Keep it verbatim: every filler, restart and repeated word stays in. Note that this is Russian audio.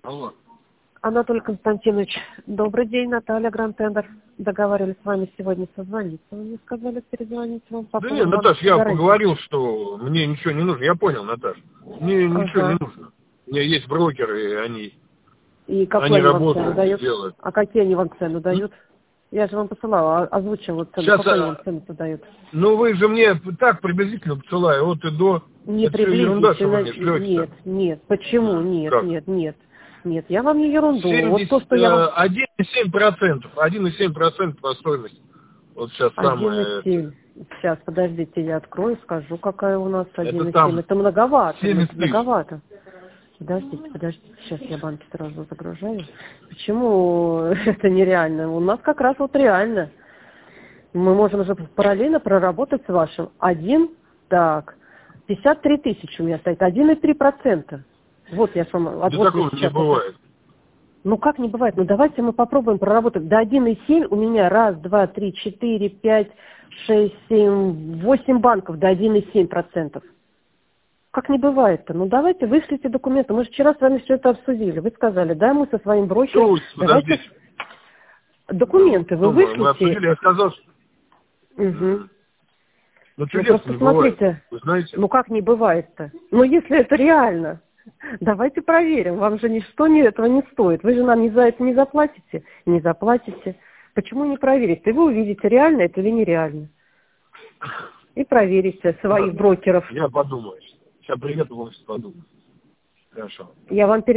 Алло. Анатолий Константинович, добрый день, Наталья Гранд-Тендер. Договаривались с вами сегодня созвониться. Вы мне сказали перезвонить вам по Да поводу нет, Наташ, я гарантии. поговорил, что мне ничего не нужно. Я понял, Наташ. Мне ничего Ага. не нужно. У меня есть брокеры, и они, И какую они они вам цену работают, дают? делают. А какие они вам цену М? дают? Я же вам посылала, а- озвучила цену. Сейчас, Какую они вам а, цену дают? ну вы же мне так приблизительно посылаю, от и до. Не Это все ерунда, что вы приблизительно. мне шлете-то. Нет, нет. Почему? М, Нет, Как? нет, нет. Нет, я вам не ерунду. Вот то, семьдесят, что я вам... один и семь процентов. один и семь процентов по стоимости. Вот сейчас Один и самое это. семь. Сейчас, подождите, я открою, скажу, какая у нас Это один и семь. там Это многовато, ну, это семьдесят тысяч. многовато. Подождите, подождите, сейчас я банки сразу загружаю. Почему это нереально? У нас как раз вот реально. Мы можем же параллельно проработать с вашим. Один, так, пятьдесят три тысячи у меня стоит, один и три процента. Вот я сама, вот Да вот я такого не сейчас. это- бывает. Ну как не бывает? Ну давайте мы попробуем проработать. До один и семь у меня раз, два, три, четыре, пять, шесть, семь, восемь банков до один и семь процентов. Как не бывает-то? Ну давайте вышлите документы. Мы же вчера с вами все это обсудили. Вы сказали, да, мы со своим Что брокером. вы, Давайте подождите. документы вы Что мы, мы вышлите. обсудили, я сказал, что... Угу. М. Ну Ну чудес просто не бывает, смотрите, вы знаете. ну как не бывает-то? Ну если это реально, давайте проверим. Вам же ничто не, этого не стоит. Вы же нам не за это не заплатите. Не заплатите. Почему не проверить? И вы увидите, реально это или нереально. И проверите своих Ладно, брокеров. я подумаю. Сейчас приеду в офис, подумаю. Хорошо. Я вам перед